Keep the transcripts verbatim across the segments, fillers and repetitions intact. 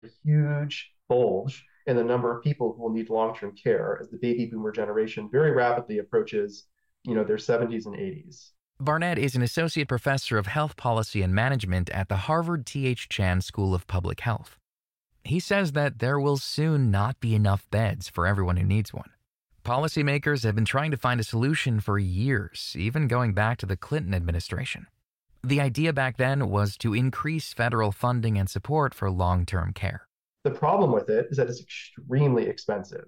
A huge bulge in the number of people who will need long-term care as the baby boomer generation very rapidly approaches, you know, their seventies and eighties. Barnett is an associate professor of health policy and management at the Harvard T H. Chan School of Public Health. He says that there will soon not be enough beds for everyone who needs one. Policymakers have been trying to find a solution for years, even going back to the Clinton administration. The idea back then was to increase federal funding and support for long-term care. The problem with it is that it's extremely expensive.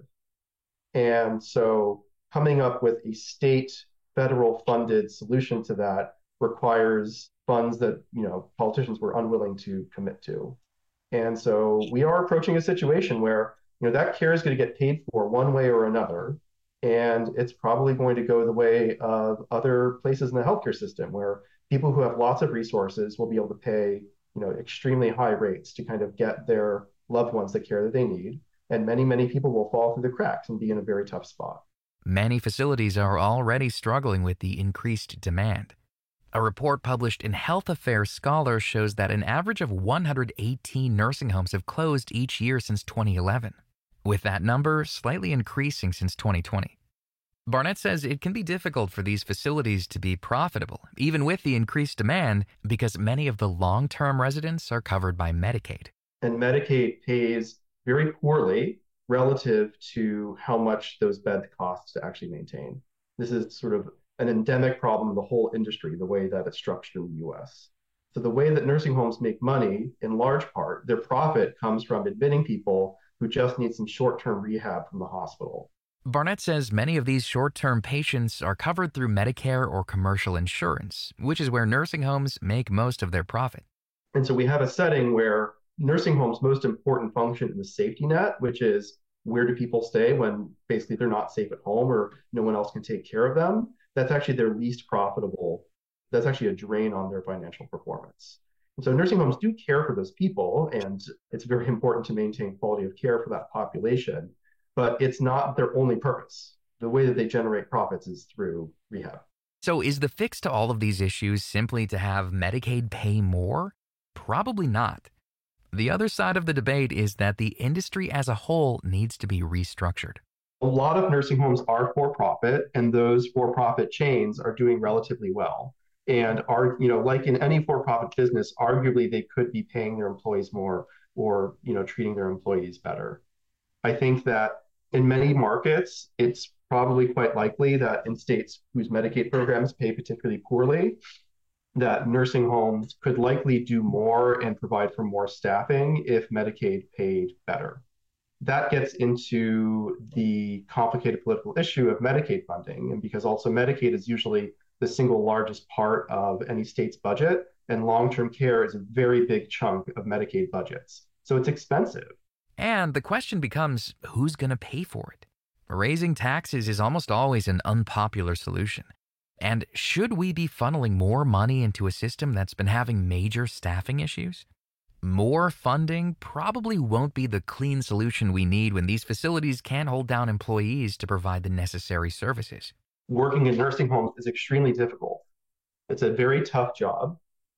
And so coming up with a state federal funded solution to that requires funds that, you know, politicians were unwilling to commit to. And so we are approaching a situation where, you know, that care is going to get paid for one way or another. And it's probably going to go the way of other places in the healthcare system where people who have lots of resources will be able to pay, you know, extremely high rates to kind of get their loved ones the care that they need. And many, many people will fall through the cracks and be in a very tough spot. Many facilities are already struggling with the increased demand. A report published in Health Affairs Scholar shows that an average of one hundred eighteen nursing homes have closed each year since twenty eleven, with that number slightly increasing since twenty twenty. Barnett says it can be difficult for these facilities to be profitable, even with the increased demand, because many of the long-term residents are covered by Medicaid. And Medicaid pays very poorly relative to how much those beds cost to actually maintain. This is sort of an endemic problem in the whole industry, the way that it's structured in the U S. So the way that nursing homes make money, in large part, their profit comes from admitting people who just need some short-term rehab from the hospital. Barnett says many of these short-term patients are covered through Medicare or commercial insurance, which is where nursing homes make most of their profit. And so we have a setting where nursing homes' most important function is the safety net, which is where do people stay when basically they're not safe at home or no one else can take care of them. That's actually their least profitable. That's actually a drain on their financial performance. And so nursing homes do care for those people, and it's very important to maintain quality of care for that population, but it's not their only purpose. The way that they generate profits is through rehab. So is the fix to all of these issues simply to have Medicaid pay more? Probably not. The other side of the debate is that the industry as a whole needs to be restructured. A lot of nursing homes are for-profit, and those for-profit chains are doing relatively well. And are, you know, like in any for-profit business, arguably they could be paying their employees more or, you know, treating their employees better. I think that in many markets, it's probably quite likely that in states whose Medicaid programs pay particularly poorly, that nursing homes could likely do more and provide for more staffing if Medicaid paid better. That gets into the complicated political issue of Medicaid funding, and because also Medicaid is usually the single largest part of any state's budget, and long-term care is a very big chunk of Medicaid budgets. So it's expensive. And the question becomes, who's going to pay for it? Raising taxes is almost always an unpopular solution. And should we be funneling more money into a system that's been having major staffing issues? More funding probably won't be the clean solution we need when these facilities can't hold down employees to provide the necessary services. Working in nursing homes is extremely difficult. It's a very tough job,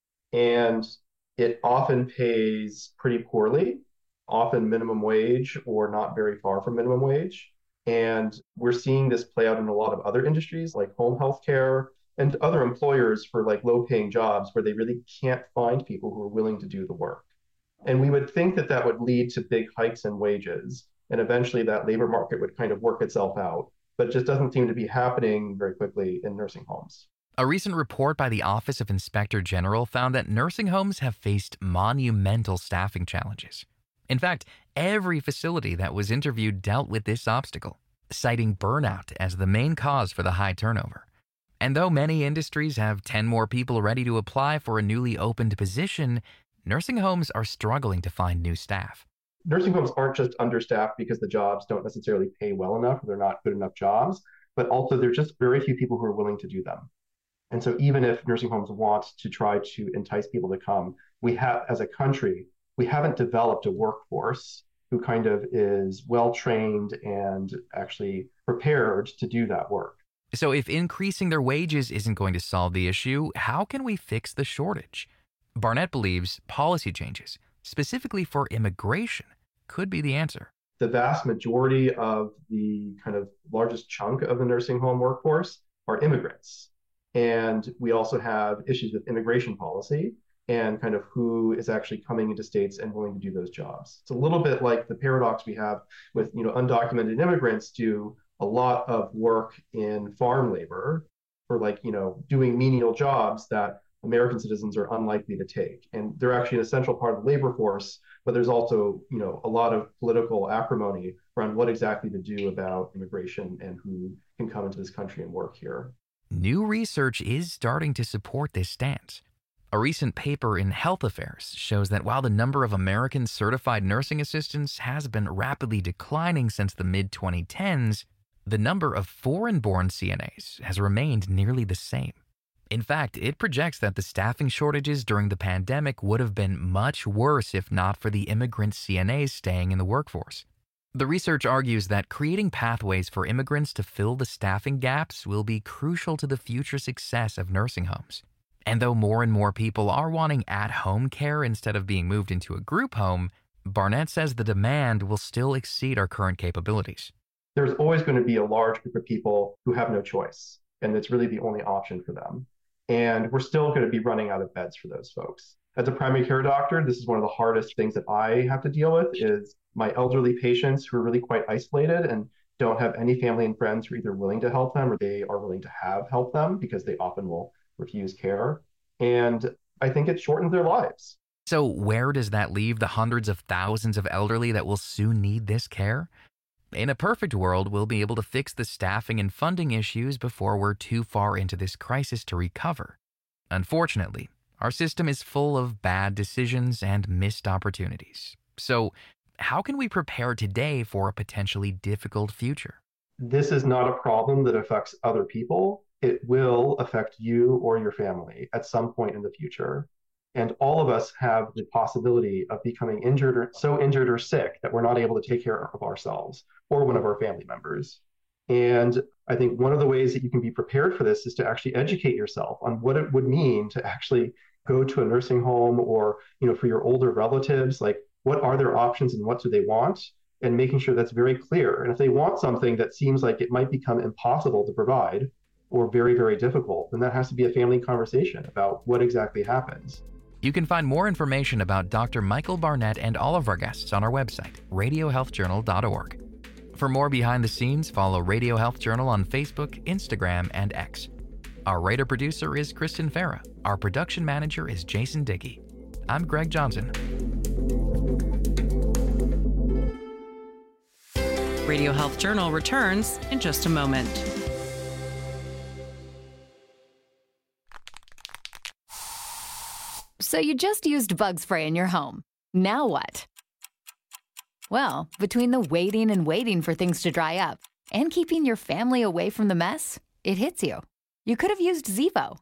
and it often pays pretty poorly, often minimum wage or not very far from minimum wage. And we're seeing this play out in a lot of other industries like home health care and other employers for like low-paying jobs where they really can't find people who are willing to do the work. And we would think that that would lead to big hikes in wages, and eventually that labor market would kind of work itself out. But it just doesn't seem to be happening very quickly in nursing homes. A recent report by the Office of Inspector General found that nursing homes have faced monumental staffing challenges. In fact, every facility that was interviewed dealt with this obstacle, citing burnout as the main cause for the high turnover. And though many industries have ten more people ready to apply for a newly opened position, nursing homes are struggling to find new staff. Nursing homes aren't just understaffed because the jobs don't necessarily pay well enough or they're not good enough jobs, but also there's just very few people who are willing to do them. And so even if nursing homes want to try to entice people to come, we have, as a country, we haven't developed a workforce who kind of is well-trained and actually prepared to do that work. So if increasing their wages isn't going to solve the issue, how can we fix the shortage? Barnett believes policy changes, specifically for immigration, could be the answer. The vast majority of the kind of largest chunk of the nursing home workforce are immigrants. And we also have issues with immigration policy and kind of who is actually coming into states and willing to do those jobs. It's a little bit like the paradox we have with, you know, undocumented immigrants do a lot of work in farm labor or like, you know, doing menial jobs that American citizens are unlikely to take. And they're actually an essential part of the labor force, but there's also, you know, a lot of political acrimony around what exactly to do about immigration and who can come into this country and work here. New research is starting to support this stance. A recent paper in Health Affairs shows that while the number of American certified nursing assistants has been rapidly declining since the mid twenty tens, the number of foreign-born C N As has remained nearly the same. In fact, it projects that the staffing shortages during the pandemic would have been much worse if not for the immigrant C N As staying in the workforce. The research argues that creating pathways for immigrants to fill the staffing gaps will be crucial to the future success of nursing homes. And though more and more people are wanting at-home care instead of being moved into a group home, Barnett says the demand will still exceed our current capabilities. There's always going to be a large group of people who have no choice, and it's really the only option for them. And we're still going to be running out of beds for those folks. As a primary care doctor, this is one of the hardest things that I have to deal with is my elderly patients who are really quite isolated and don't have any family and friends who are either willing to help them or they are willing to have help them because they often will refuse care. And I think it shortens their lives. So where does that leave the hundreds of thousands of elderly that will soon need this care? In a perfect world, we'll be able to fix the staffing and funding issues before we're too far into this crisis to recover. Unfortunately, our system is full of bad decisions and missed opportunities. So how can we prepare today for a potentially difficult future? This is not a problem that affects other people. It will affect you or your family at some point in the future. And all of us have the possibility of becoming injured or so injured or sick that we're not able to take care of ourselves or one of our family members. And I think one of the ways that you can be prepared for this is to actually educate yourself on what it would mean to actually go to a nursing home or, you know, for your older relatives, like what are their options and what do they want? And making sure that's very clear. And if they want something that seems like it might become impossible to provide or very, very difficult, then that has to be a family conversation about what exactly happens. You can find more information about Doctor Michael Barnett and all of our guests on our website, radio health journal dot org. For more behind the scenes, follow Radio Health Journal on Facebook, Instagram, and X. Our writer-producer is Kristen Farah. Our production manager is Jason Dickey. I'm Greg Johnson. Radio Health Journal returns in just a moment. So you just used bug spray in your home. Now what? Well, between the waiting and waiting for things to dry up and keeping your family away from the mess, it hits you. You could have used Zevo.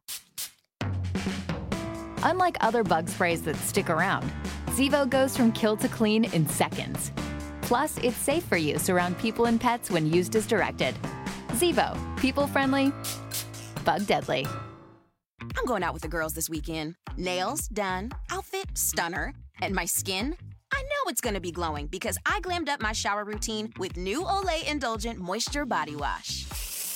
Unlike other bug sprays that stick around, Zevo goes from kill to clean in seconds. Plus, it's safe for use around people and pets when used as directed. Zevo, people-friendly, bug-deadly. I'm going out with the girls this weekend. Nails done, outfit stunner, and my skin? I know it's going to be glowing because I glammed up my shower routine with new Olay Indulgent Moisture Body Wash.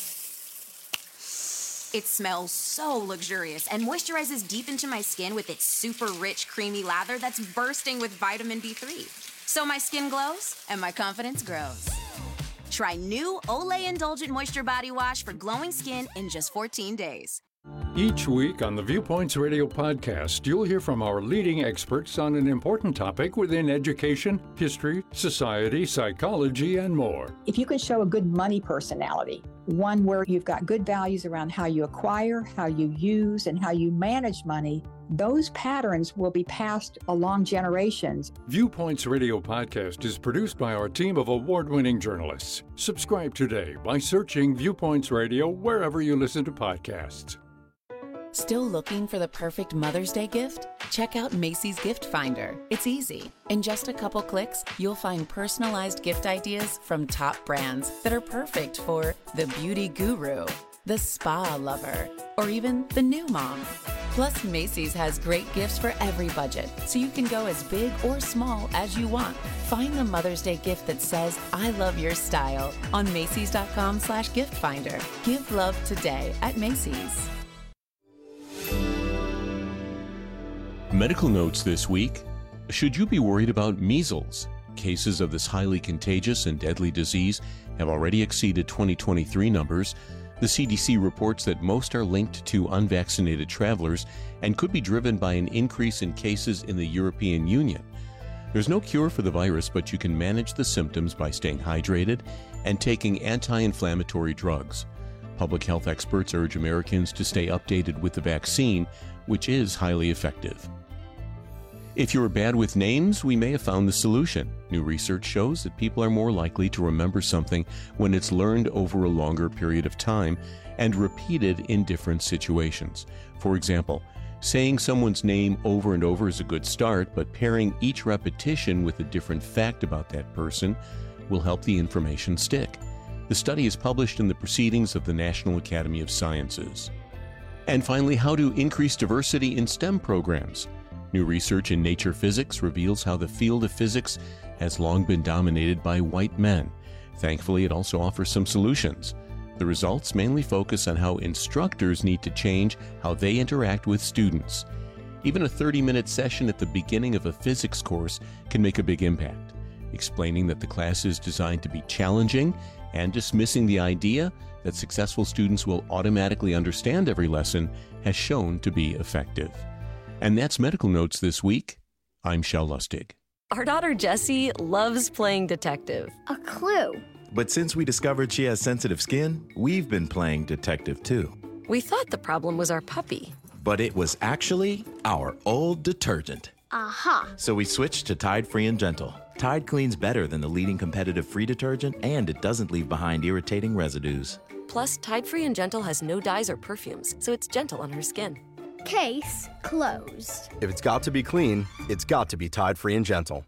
It smells so luxurious and moisturizes deep into my skin with its super rich, creamy lather that's bursting with vitamin B three. So my skin glows and my confidence grows. Try new Olay Indulgent Moisture Body Wash for glowing skin in just fourteen days. Each week on the Viewpoints Radio podcast, you'll hear from our leading experts on an important topic within education, history, society, psychology, and more. If you can show a good money personality, one where you've got good values around how you acquire, how you use, and how you manage money, those patterns will be passed along generations. Viewpoints Radio podcast is produced by our team of award-winning journalists. Subscribe today by searching Viewpoints Radio wherever you listen to podcasts. Still looking for the perfect Mother's Day gift? Check out Macy's Gift Finder. It's easy. In just a couple clicks, you'll find personalized gift ideas from top brands that are perfect for the beauty guru, the spa lover, or even the new mom. Plus, Macy's has great gifts for every budget, so you can go as big or small as you want. Find the Mother's Day gift that says, I love your style on Macys.com slash gift finder. Give love today at Macy's. Medical notes this week. Should you be worried about measles? Cases of this highly contagious and deadly disease have already exceeded twenty twenty-three numbers. The C D C reports that most are linked to unvaccinated travelers and could be driven by an increase in cases in the European Union. There's no cure for the virus, but you can manage the symptoms by staying hydrated and taking anti-inflammatory drugs. Public health experts urge Americans to stay updated with the vaccine, which is highly effective. If you're bad with names, we may have found the solution. New research shows that people are more likely to remember something when it's learned over a longer period of time and repeated in different situations. For example, saying someone's name over and over is a good start, but pairing each repetition with a different fact about that person will help the information stick. The study is published in the Proceedings of the National Academy of Sciences. And finally, how to increase diversity in STEM programs. New research in Nature Physics reveals how the field of physics has long been dominated by white men. Thankfully, it also offers some solutions. The results mainly focus on how instructors need to change how they interact with students. Even a thirty-minute session at the beginning of a physics course can make a big impact. Explaining that the class is designed to be challenging and dismissing the idea that successful students will automatically understand every lesson has shown to be effective. And that's Medical Notes this week. I'm Shel Lustig. Our daughter Jessie loves playing detective. A clue. But since we discovered she has sensitive skin, we've been playing detective too. We thought the problem was our puppy. But it was actually our old detergent. Aha. So we switched to Tide Free and Gentle. Tide cleans better than the leading competitive free detergent, and it doesn't leave behind irritating residues. Plus, Tide Free and Gentle has no dyes or perfumes, so it's gentle on her skin. Case closed. If it's got to be clean, it's got to be Tide Free and Gentle.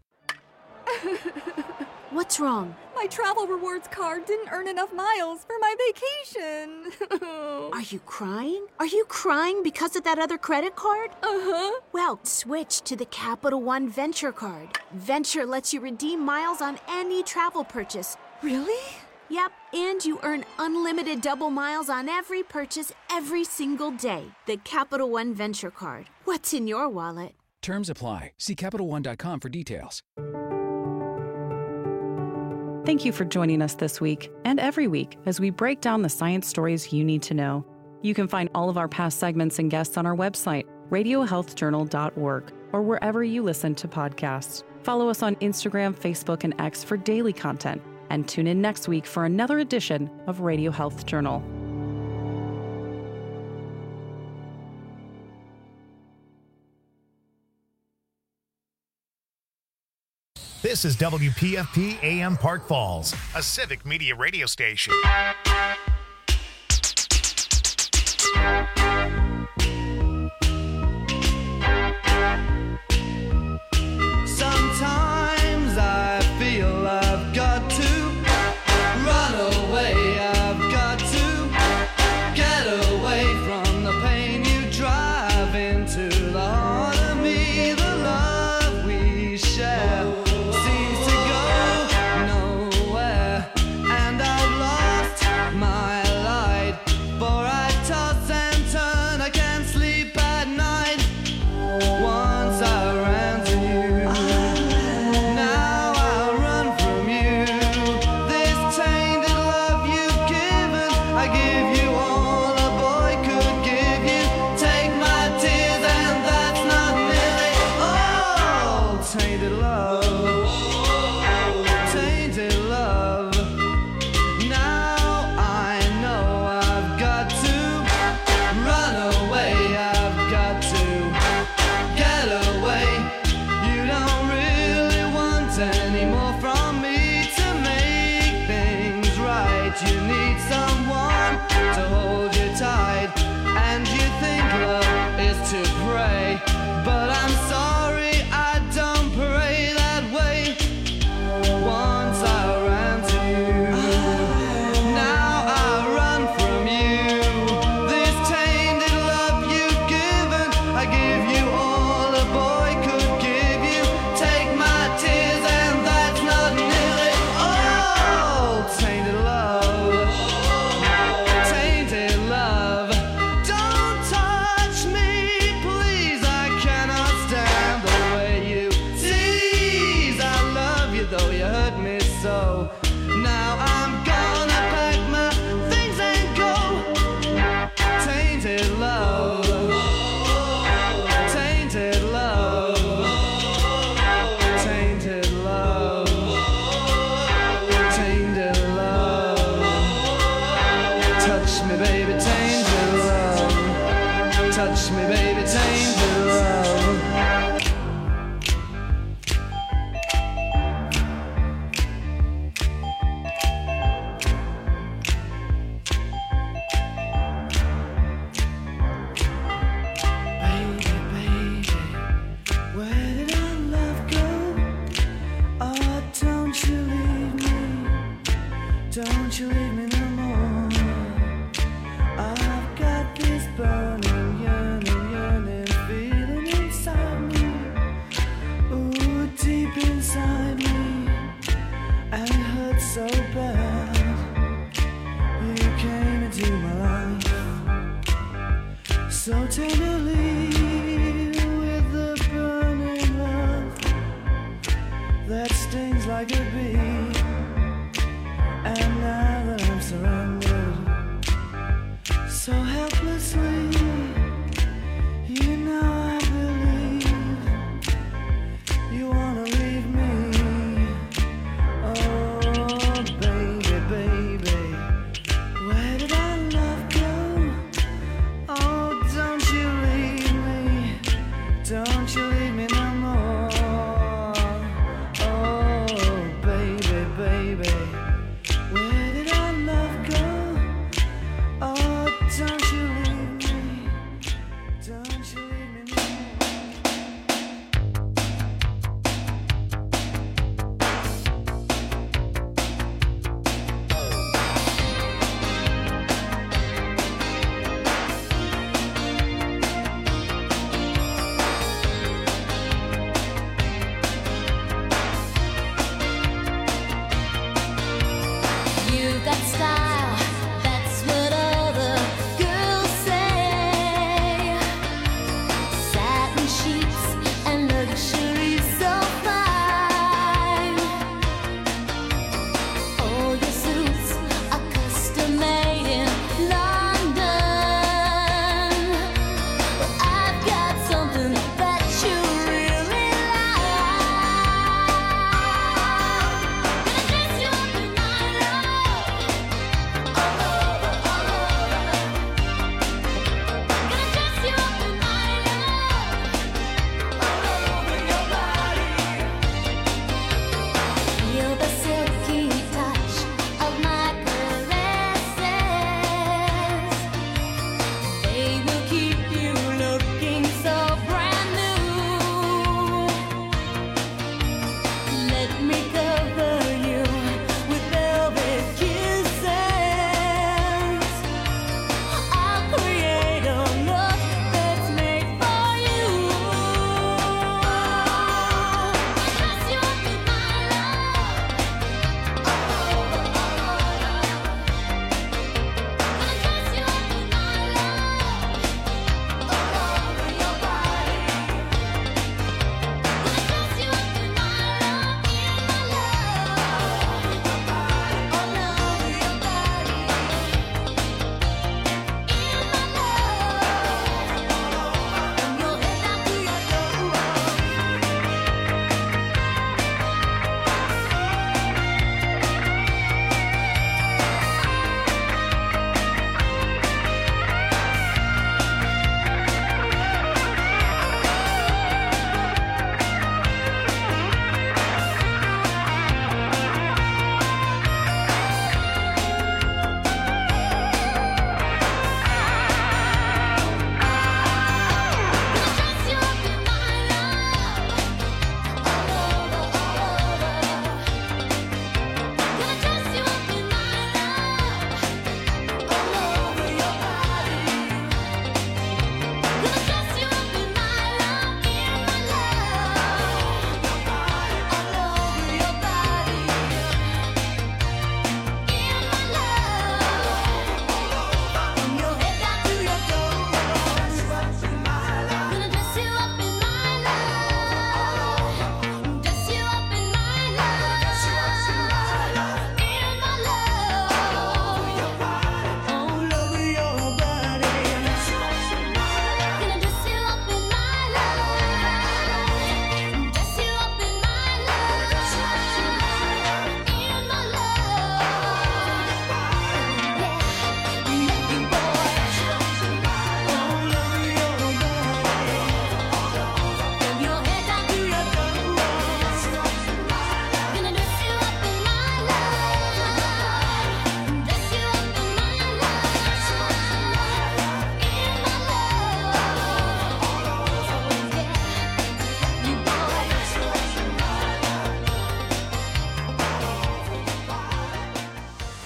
What's wrong? My travel rewards card didn't earn enough miles for my vacation. Are you crying? Are you crying because of that other credit card? Uh-huh. Well, switch to the Capital One Venture card. Venture lets you redeem miles on any travel purchase. Really? Yep, and you earn unlimited double miles on every purchase every single day. The Capital One Venture card. What's in your wallet? Terms apply. See Capital One dot com for details. Thank you for joining us this week and every week as we break down the science stories you need to know. You can find all of our past segments and guests on our website, radio health journal dot org, or wherever you listen to podcasts. Follow us on Instagram, Facebook, and X for daily content. And tune in next week for another edition of Radio Health Journal. This is W P F P A M Park Falls, a civic media radio station. Sometimes I feel I've got to run away, I've got to get away from the pain you drive into the heart of me. The love we share seems to go nowhere, and I've lost my light, for I toss and turn, I can't sleep at night. Once I ran to you, now I run from you. This tainted love you've given, I give you all a boy could give you. Take my tears and that's not nearly all. Tainted love, tainted love. Now I know I've got to run away, I've got to get away. You don't really want any more from me to make things right. You need someone to hold you tight, and you think love is to pray, but I'm sorry, I don't pray that way. Once I ran to you, now I run from you. This tainted love you've given, though you hurt me so. Now I'm gonna pack my things and go. Tainted love, tainted love, tainted love, tainted love. Touch me, baby, tainted love. Touch me, baby, tainted love. Don't you leave me no more. I've got this burning, yearning, yearning feeling inside me. Ooh, deep inside me. And it hurts so bad. You came into my life so tenderly with the burning love that stings like a bee. And now that I'm surrendered so helplessly, you know I believe you wanna leave me. Oh, baby, baby, where did our love go? Oh, don't you leave me, don't you leave me no more. Oh, baby, baby.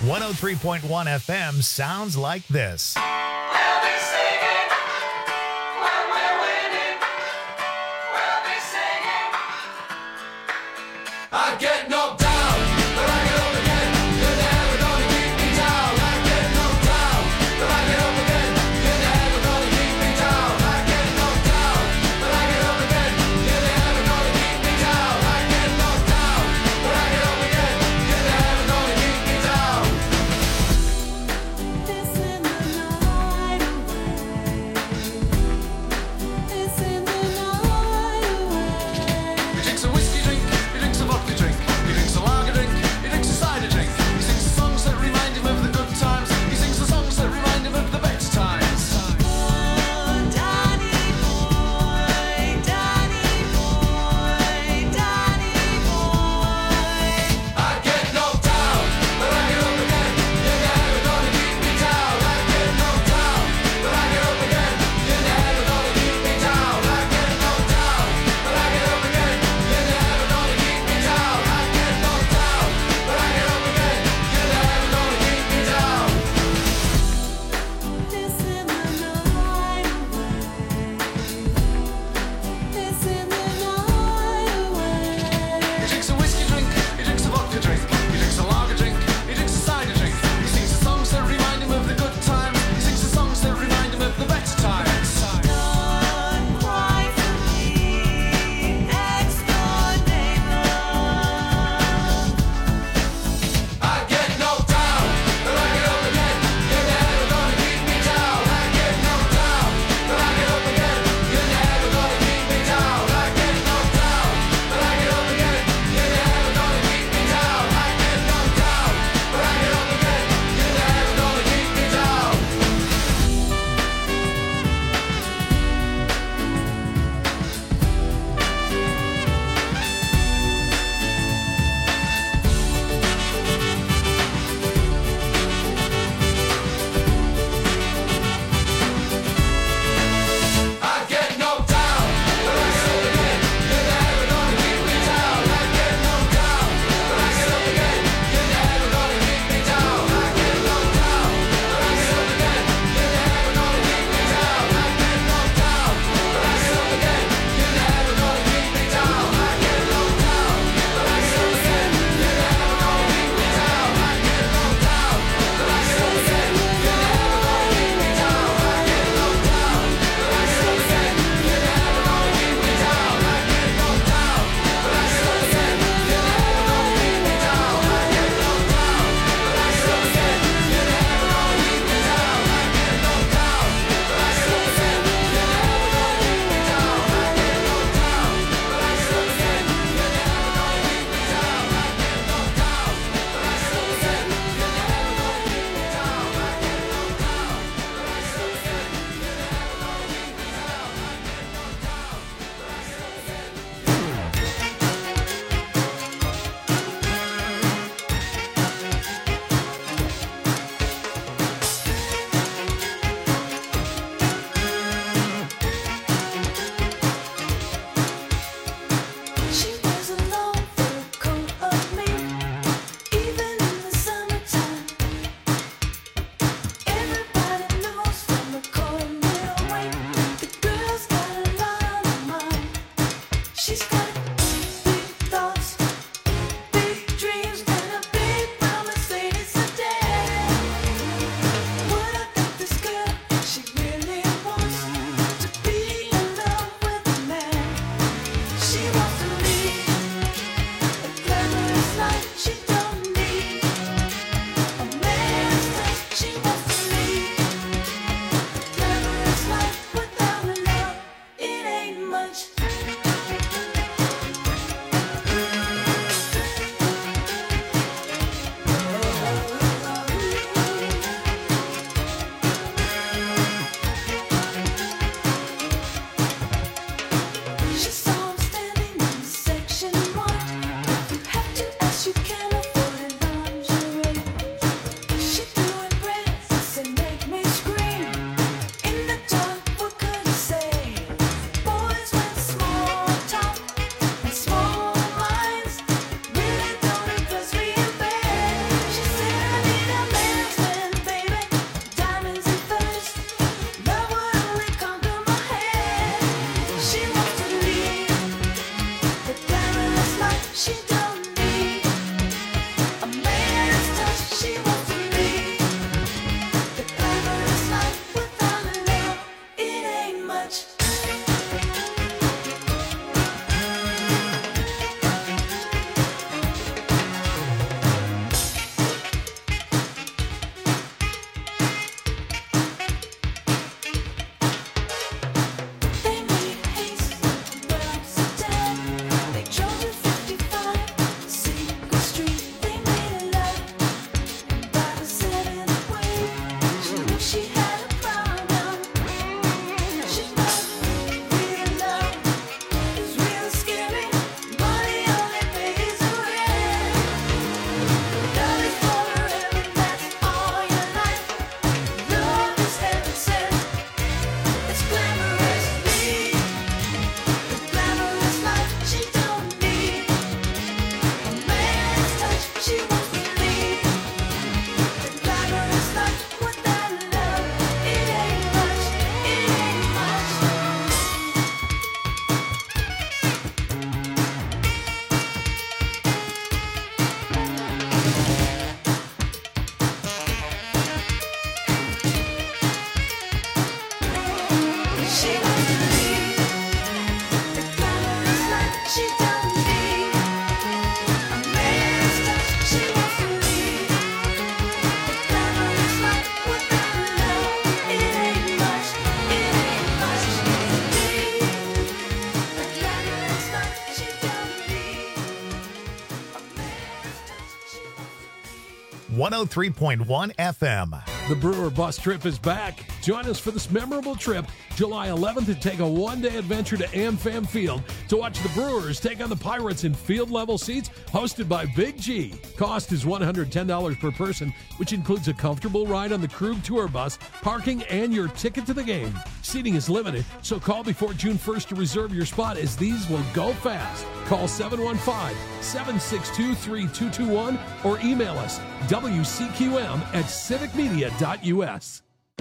one oh three point one F M sounds like this. I get knocked down, but I get up again. You're never gonna keep me down. I get knocked down, but I get up again. You're never gonna keep me down. I get knocked down, but I get up again. You're never gonna keep me down. I get knocked down, but I get up again. You're never gonna keep me down. This in the night. she wants to leave. The glamorous life without love, it ain't much, it ain't much. She wants to leave. The glamorous life she don't need. A man's touch, she wants to leave. The glamorous life without love, it ain't much, it ain't much. Leave. The glamorous life she don't need. A man's touch, she wants to leave. one oh three point one F M. The Brewer Bus Trip is back. Join us for this memorable trip, July eleventh, to take a one-day adventure to AmFam Field to watch the Brewers take on the Pirates in field-level seats hosted by Big G. Cost is one hundred ten dollars per person, which includes a comfortable ride on the Krug Tour Bus, parking, and your ticket to the game. Seating is limited, so call before June first to reserve your spot, as these will go fast. Call seven one five, seven six two, three two two one or email us W C Q M at civic media dot U S.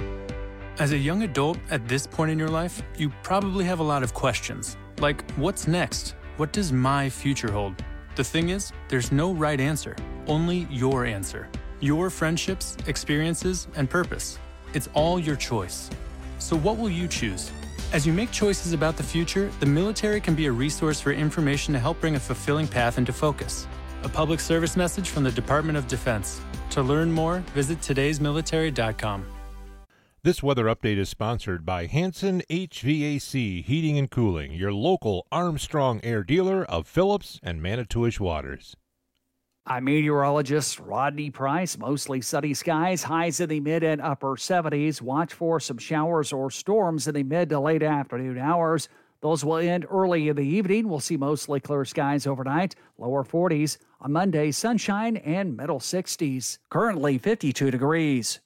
As a young adult at this point in your life, you probably have a lot of questions. Like, what's next? What does my future hold? The thing is, there's no right answer, only your answer. Your friendships, experiences, and purpose. It's all your choice. So what will you choose? As you make choices about the future, the military can be a resource for information to help bring a fulfilling path into focus. A public service message from the Department of Defense. To learn more, visit todays military dot com. This weather update is sponsored by Hanson H V A C Heating and Cooling, your local Armstrong Air dealer of Phillips and Manitowish Waters. I'm meteorologist Rodney Price. Mostly sunny skies, highs in the mid and upper seventies. Watch for some showers or storms in the mid to late afternoon hours. Those will end early in the evening. We'll see mostly clear skies overnight, lower forties. On Monday, sunshine and middle sixties. Currently fifty-two degrees.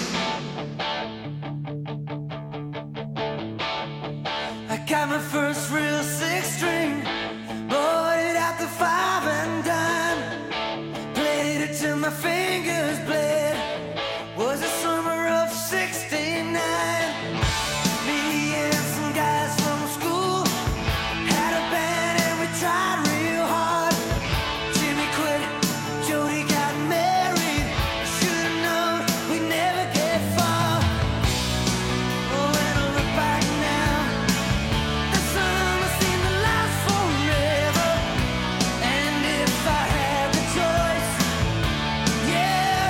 I got my first real six string, bought it at the five and dime, played it till my fingers bled, was the summer of sixty-nine. Me and some guys from school had a band and we tried real hard. Jimmy quit, Jody got married, should've known we'd never get far. Oh, when I look back now, the summer seemed to last forever. And if I had the choice, yeah,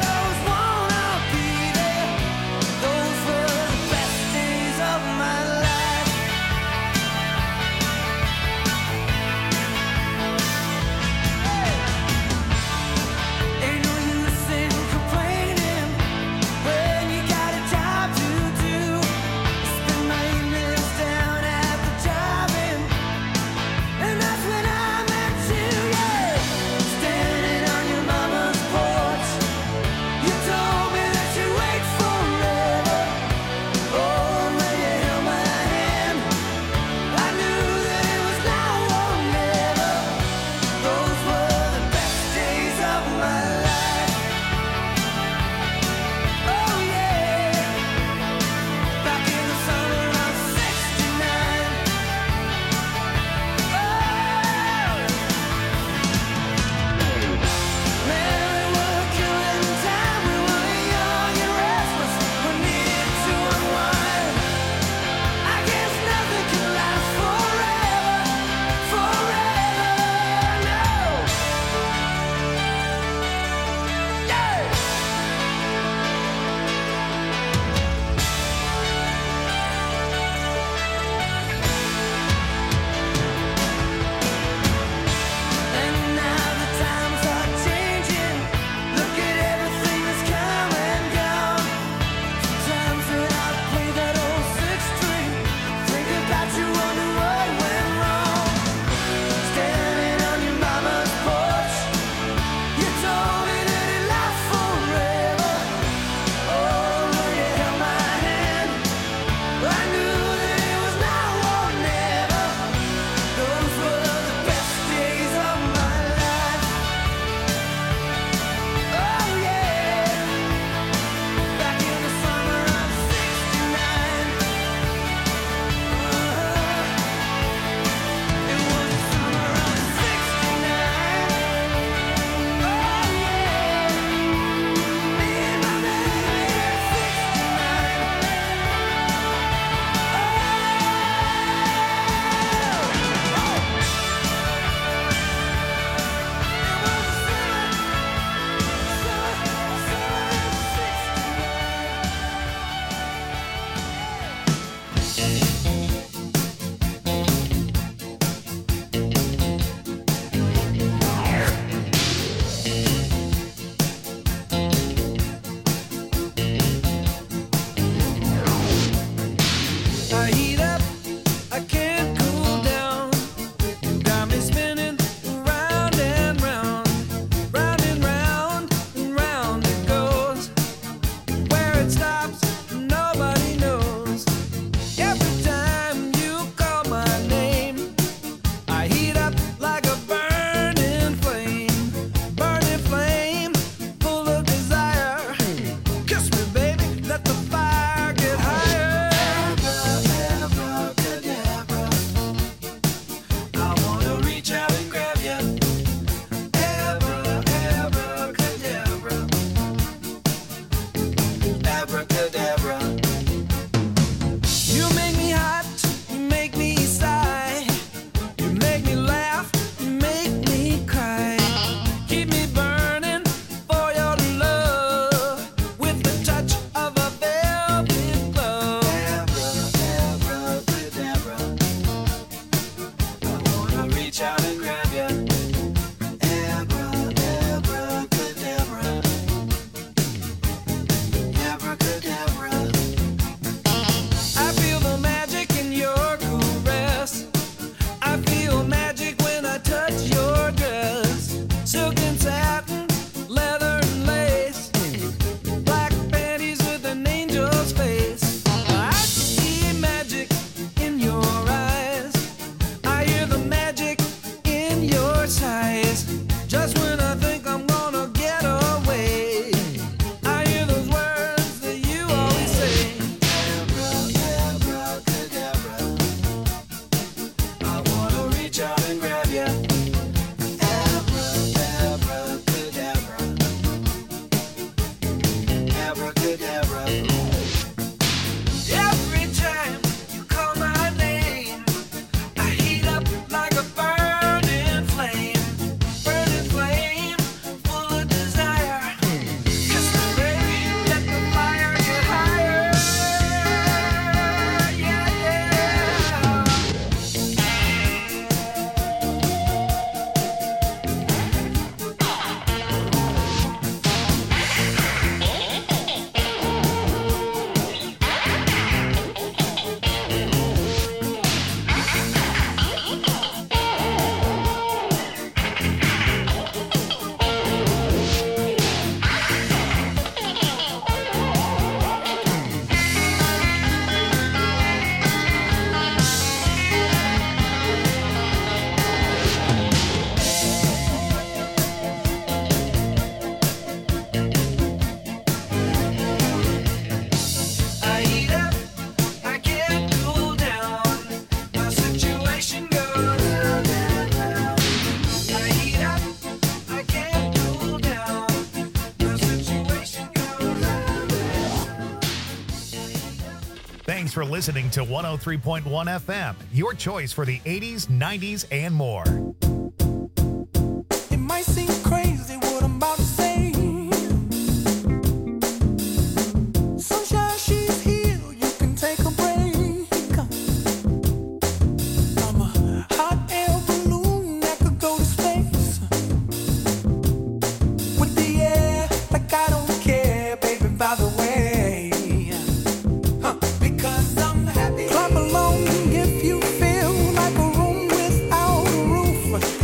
for listening to one oh three point one F M, your choice for the eighties, nineties, and more. It might seem crazy what I'm about to say. Sunshine, she's here, you can take a break. I'm a hot air balloon that could go to space. With the air, like I don't care, baby, by the way. Clap along if you feel like a room without a roof.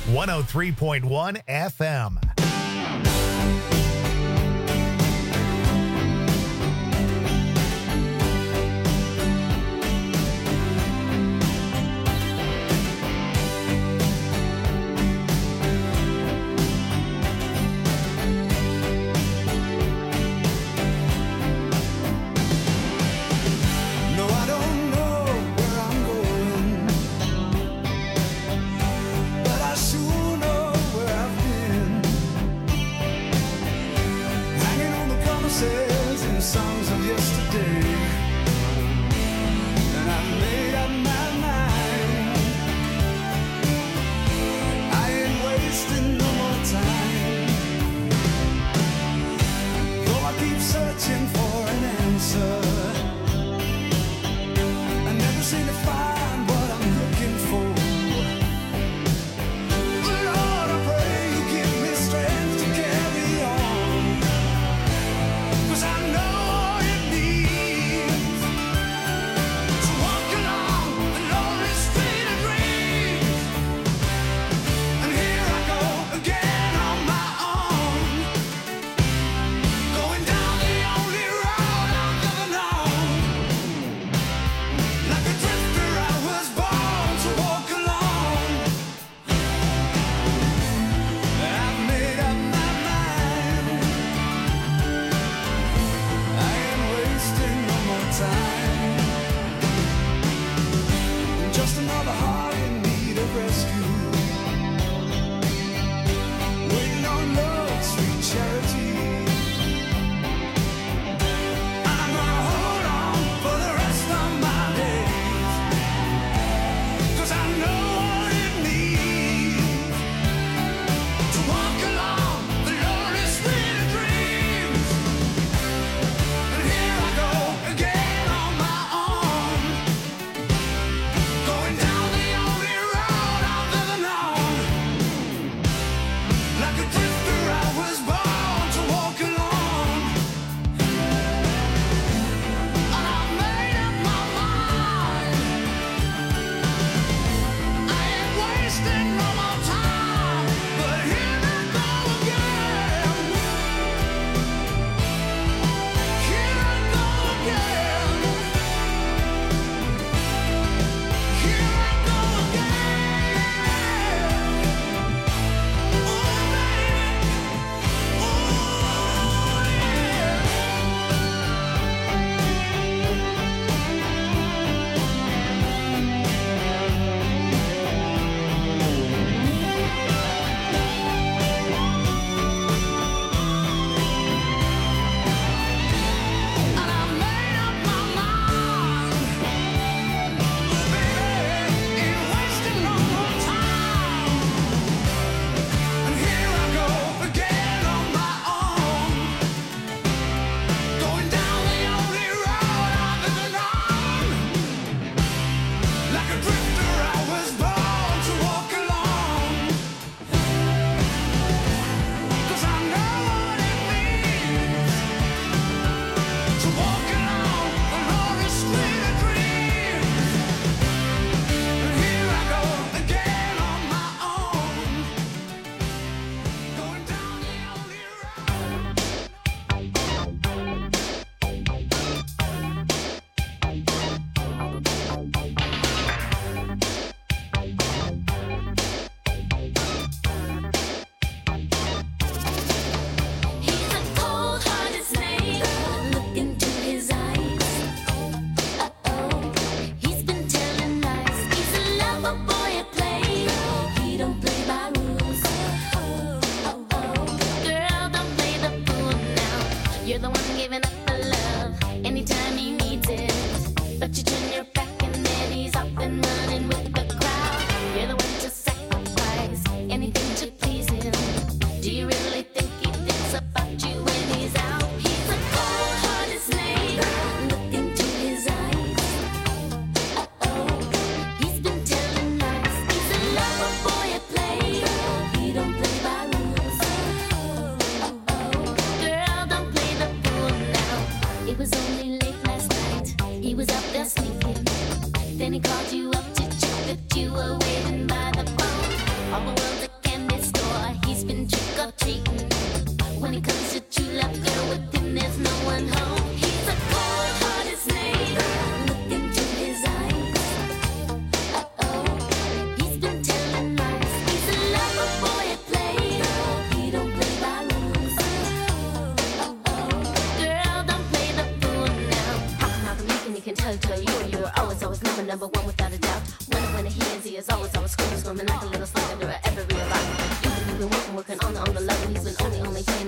one oh three point one F M. No, I don't know where I'm going, but I sure know where I've been.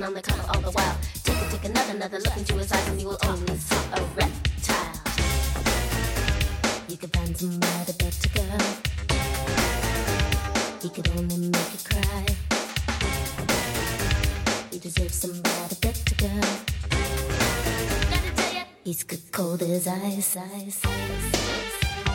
on the counter all the while. Take a, take another, another look into his eyes and you will only see a reptile. You could find somebody better, girl. He could only make you cry. You deserve somebody better, girl. Gotta tell ya, he's good cold as ice, ice, ice, ice.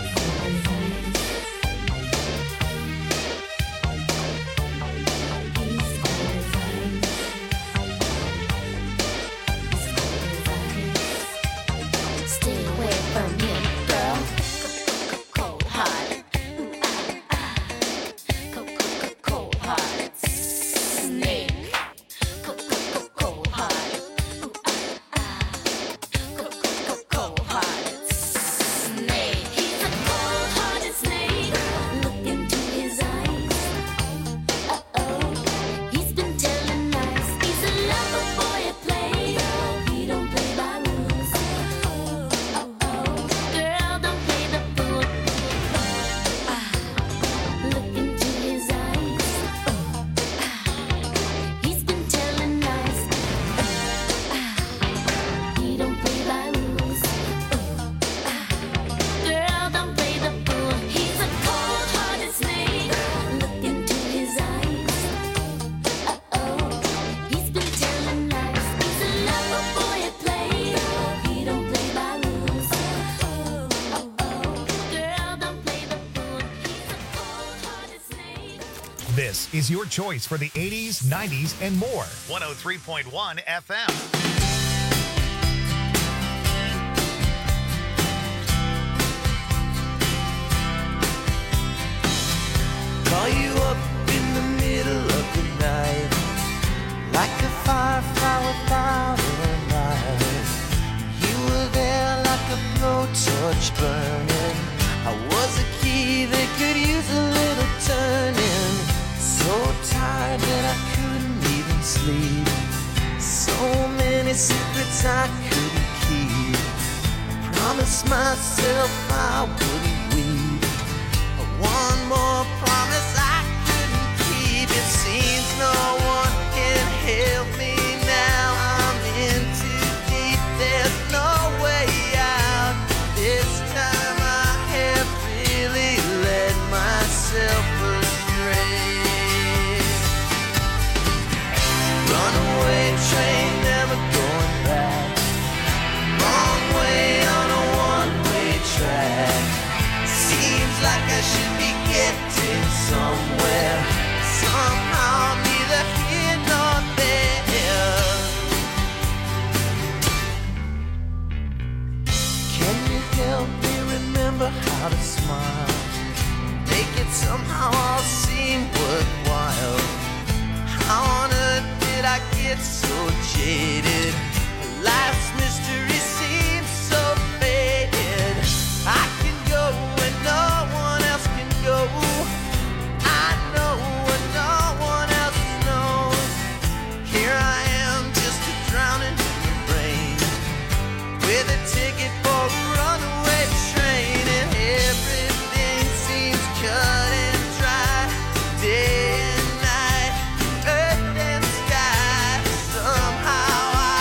This is your choice for the eighties, nineties, and more. one oh three point one F M. Call you up in the middle of the night, like a firefly without a light. You were there like a blowtorch burning. I was a key that could use a little turning. So tired that I couldn't even sleep. So many secrets I couldn't keep. I promised myself I wouldn't weep. One more promise I couldn't keep. It seems no one can help me now. I'm in too deep, there's no way out. This time I have really let myself astray. Runaway train, never going back. Wrong way on a one-way track. Seems like I should be getting somewhere. Somehow neither here nor there. Can you help me remember how to smile? Make it somehow all seem worthwhile. How on earth did I get so jaded? Life's mystery seems so faded. I can go when no one else can go. I know when no one else knows. Here I am, just a drowning in your brain, with a ticket for a runaway train, and everything seems cut and dry. Day and night, earth and sky. Somehow I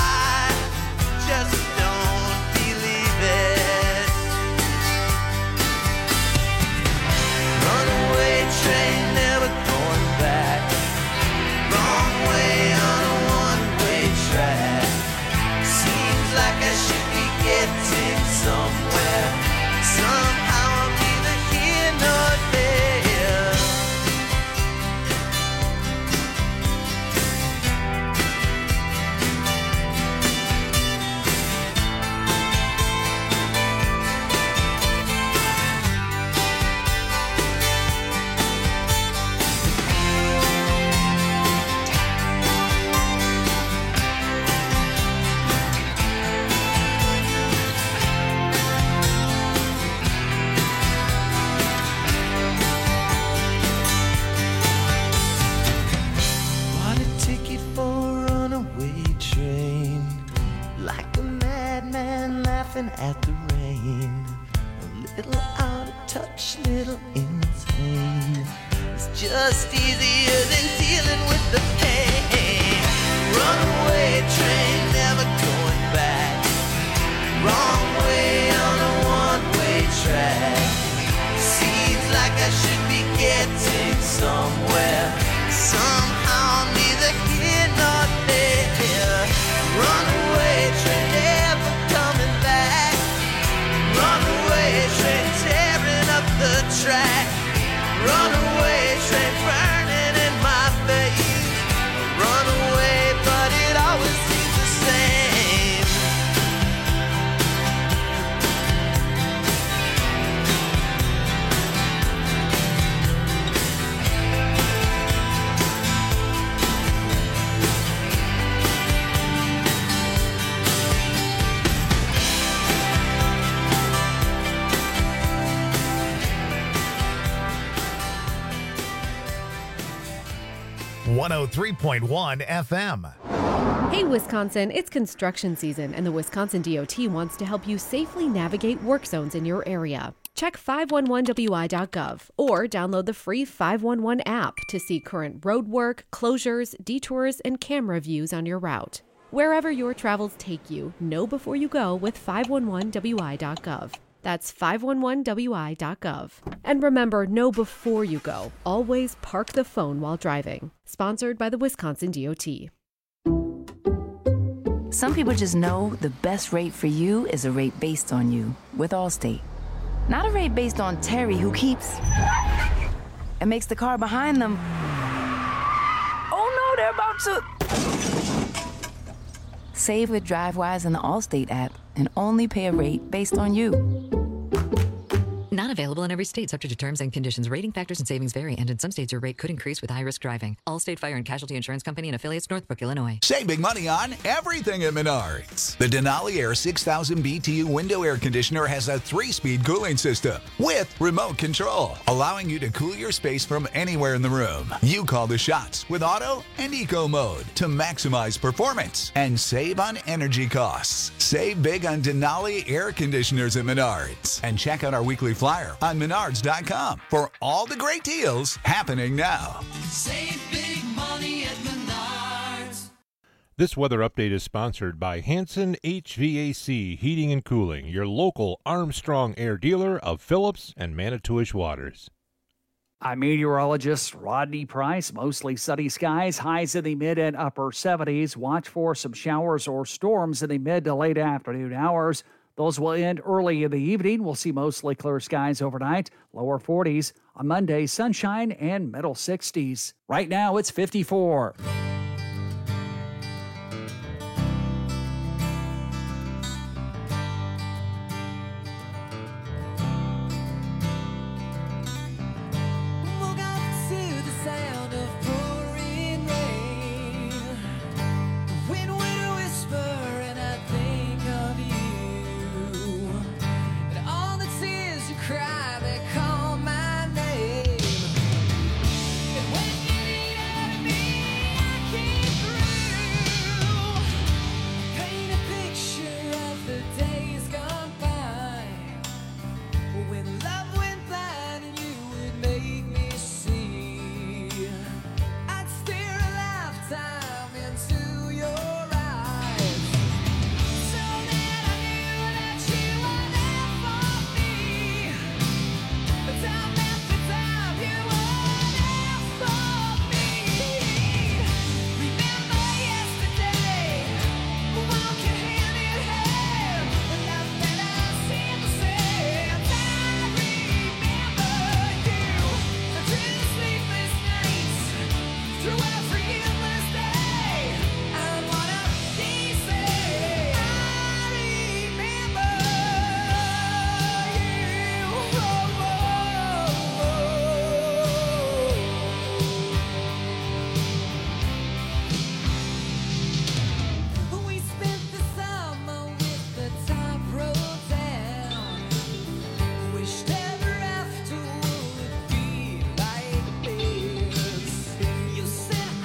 one oh three point one F M. Hey, Wisconsin, it's construction season, and the Wisconsin D O T wants to help you safely navigate work zones in your area. Check five one one W I dot gov or download the free five one one app to see current road work, closures, detours, and camera views on your route. Wherever your travels take you, know before you go with five one one W I dot gov. That's five one one W I dot gov. And remember, know before you go. Always park the phone while driving. Sponsored by the Wisconsin D O T. Some people just know the best rate for you is a rate based on you with Allstate. Not a rate based on Terry, who keeps and makes the car behind them. Oh no, they're about to. Save with DriveWise in the Allstate app and only pay a rate based on you. Not available in every state, subject to terms and conditions. Rating factors and savings vary, and in some states your rate could increase with high-risk driving. Allstate Fire and Casualty Insurance Company and affiliates, Northbrook, Illinois. Save big money on everything at Menards. The Denali Air six thousand B T U window air conditioner has a three-speed cooling system with remote control, allowing you to cool your space from anywhere in the room. You call the shots with auto and eco mode to maximize performance and save on energy costs. Save big on Denali air conditioners at Menards. And check out our weekly flyer on menards dot com for all the great deals happening now. Save big money at Menards. This weather update is sponsored by Hanson H V A C Heating and Cooling, your local Armstrong Air dealer of Phillips and Manitowish Waters. I'm meteorologist Rodney Price. Mostly sunny skies, highs in the mid and upper seventies. Watch for some showers or storms in the mid to late afternoon hours. Those will end early in the evening. We'll see mostly clear skies overnight, lower forties. On Monday, sunshine and middle sixties. Right now, it's fifty-four. You said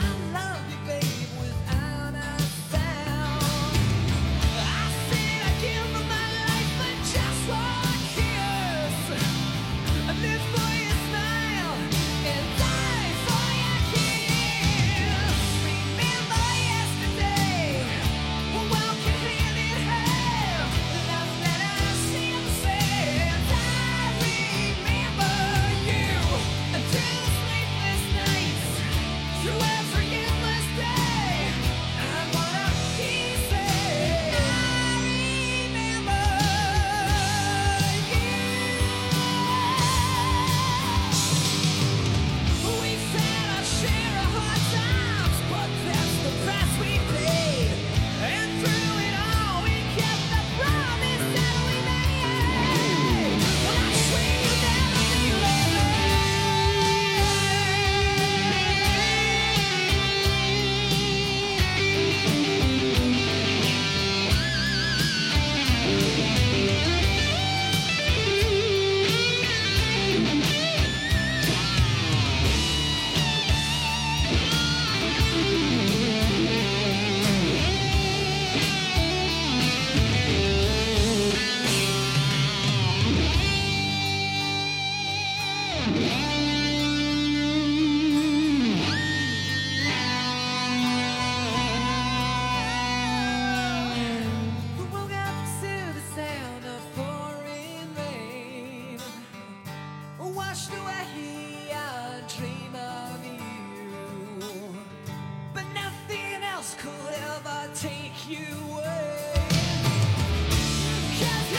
take you